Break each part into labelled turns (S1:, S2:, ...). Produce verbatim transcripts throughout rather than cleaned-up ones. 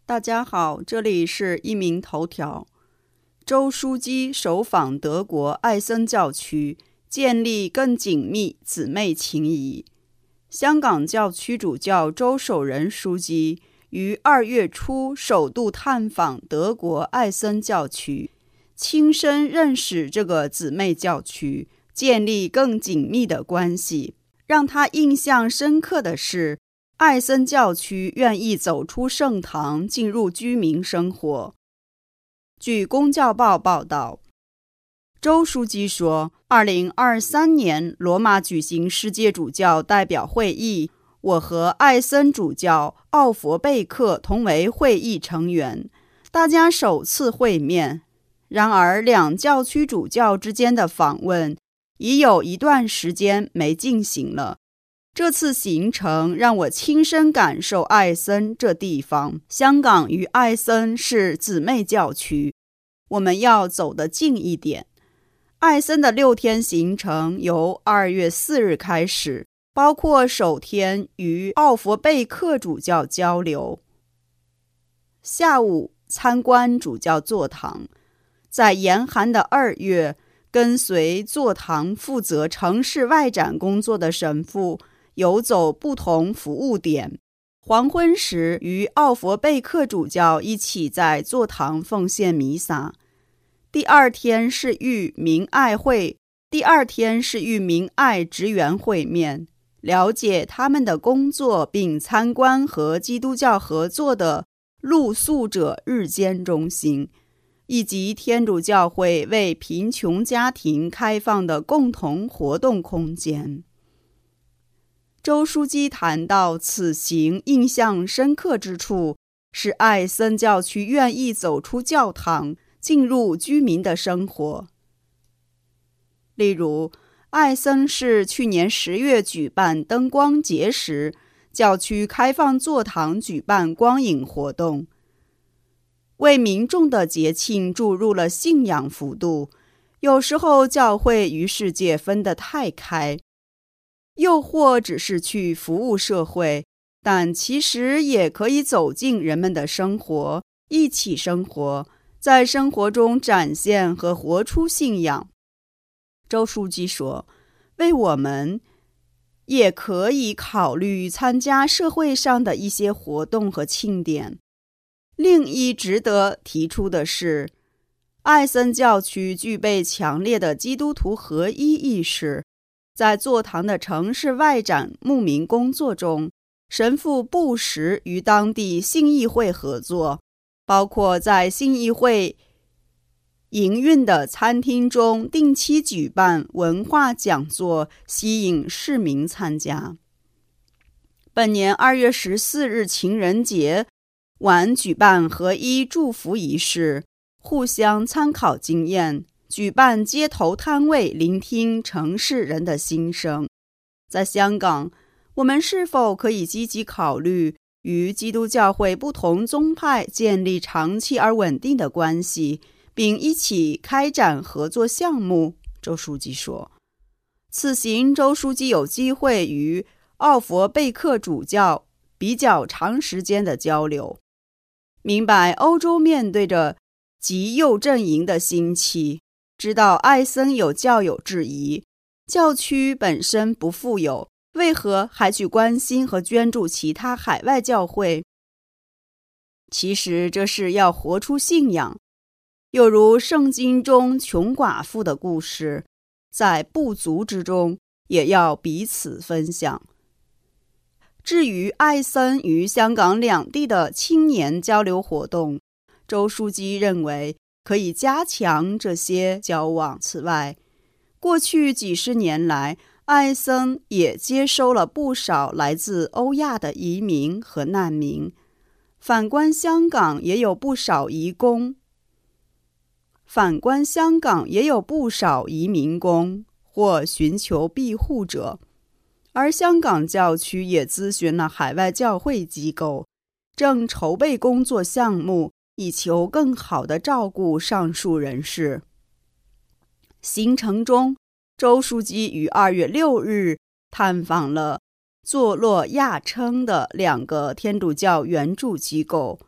S1: 大家好，这里是一鸣头条。周书记首访德国艾森教区，建立更紧密姊妹情谊。香港教区主教周守仁书记于二月初首度探访德国艾森教区，亲身认识这个姊妹教区，建立更紧密的关系。让他印象深刻的是，艾森教区愿意走出圣堂，进入居民生活。据公教报报道，周书记说，二零二三年罗马举行世界主教代表会议，我和艾森主教奥佛贝克同为会议成员，大家首次会面。然而，两教区主教之间的访问已有一段时间没进行了。这次行程让我亲身感受艾森这地方。香港与艾森是姊妹教区，我们要走得近一点。艾森的六天行程由二月四日开始，包括首天与奥佛贝克主教交流，下午参观主教座堂，在严寒的二月，跟随座堂负责城市外展工作的神父游走不同服务点。黄昏时与奥佛贝克主教一起在座堂奉献弥撒。第二天是与明爱会，第二天是与明爱职员会面，了解他们的工作，并参观和基督教合作的露宿者日间中心，以及天主教会为贫穷家庭开放的共同活动空间。周书记谈到此行印象深刻之处是艾森教区愿意走出教堂，进入居民的生活。例如，艾森市去年十月举办灯光节时，教区开放座堂举办光影活动，为民众的节庆注入了信仰幅度。有时候教会与世界分得太开，又或只是去服务社会，但其实也可以走进人们的生活，一起生活，在生活中展现和活出信仰。周书记说，为我们也可以考虑参加社会上的一些活动和庆典。另一值得提出的是，艾森教区具备强烈的基督徒合一意识。在座堂的城市外展牧民工作中，神父不时与当地信义会合作，包括在信义会营运的餐厅中定期举办文化讲座，吸引市民参加。本年二月十四日情人节晚举办合一祝福仪式，互相参考经验，举办街头摊位，聆听城市人的心声。在香港，我们是否可以积极考虑与基督教会不同宗派建立长期而稳定的关系，并一起开展合作项目？周书记说，此行周书记有机会与奥佛贝克主教比较长时间的交流，明白欧洲面对着极右阵营的兴起，知道艾森有教友质疑，教区本身不富有，为何还去关心和捐助其他海外教会？其实这是要活出信仰，有如圣经中穷寡妇的故事，在不足之中也要彼此分享。至于艾森与香港两地的青年交流活动，周书记认为可以加强这些交往。此外，过去几十年来，艾森也接收了不少来自欧亚的移民和难民。反观香港，也有不少移工，反观香港也有不少移民工或寻求庇护者。而香港教区也咨询了海外教会机构，正筹备工作项目，以求更好地照顾上述人士。行程中，周书记于二月六日探访了坐落亚琛的两个天主教援助机构，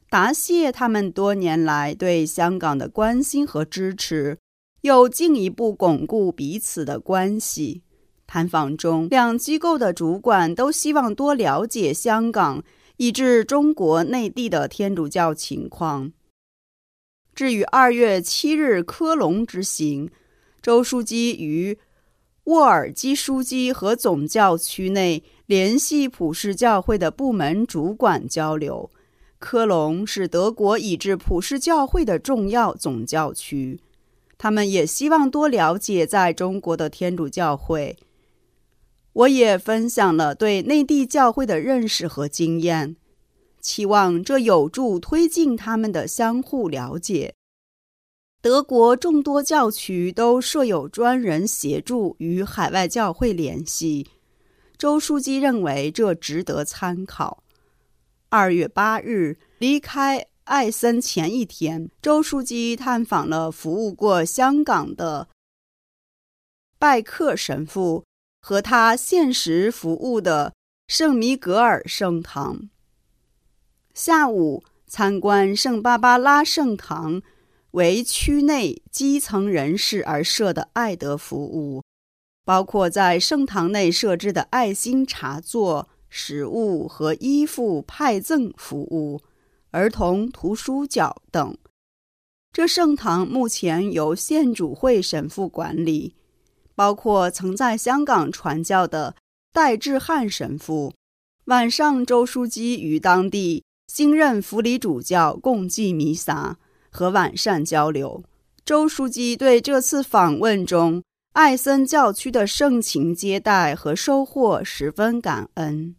S1: 答谢他们多年来对香港的关心和支持，又进一步巩固彼此的关系。探访中，两机构的主管都希望多了解香港以至中国内地的天主教情况。至于二月七日科隆之行，周书记与沃尔基书记和总教区内联系普世教会的部门主管交流。科隆是德国以至普世教会的重要总教区，他们也希望多了解在中国的天主教会。我也分享了对内地教会的认识和经验，期望这有助推进他们的相互了解。德国众多教区都设有专人协助与海外教会联系，周书记认为这值得参考。二月八日，离开艾森前一天，周书记探访了服务过香港的拜克神父和他现时服务的圣米格尔圣堂。下午参观圣芭芭拉圣堂，为区内基层人士而设的爱德服务，包括在圣堂内设置的爱心茶座、食物和衣服派赠服务、儿童图书角等。这圣堂目前由县主会神父管理，包括曾在香港传教的戴志汉神父。晚上，周书记与当地新任辅理主教共祭弥撒和晚膳交流。周书记对这次访问中艾森教区的盛情接待和收获十分感恩。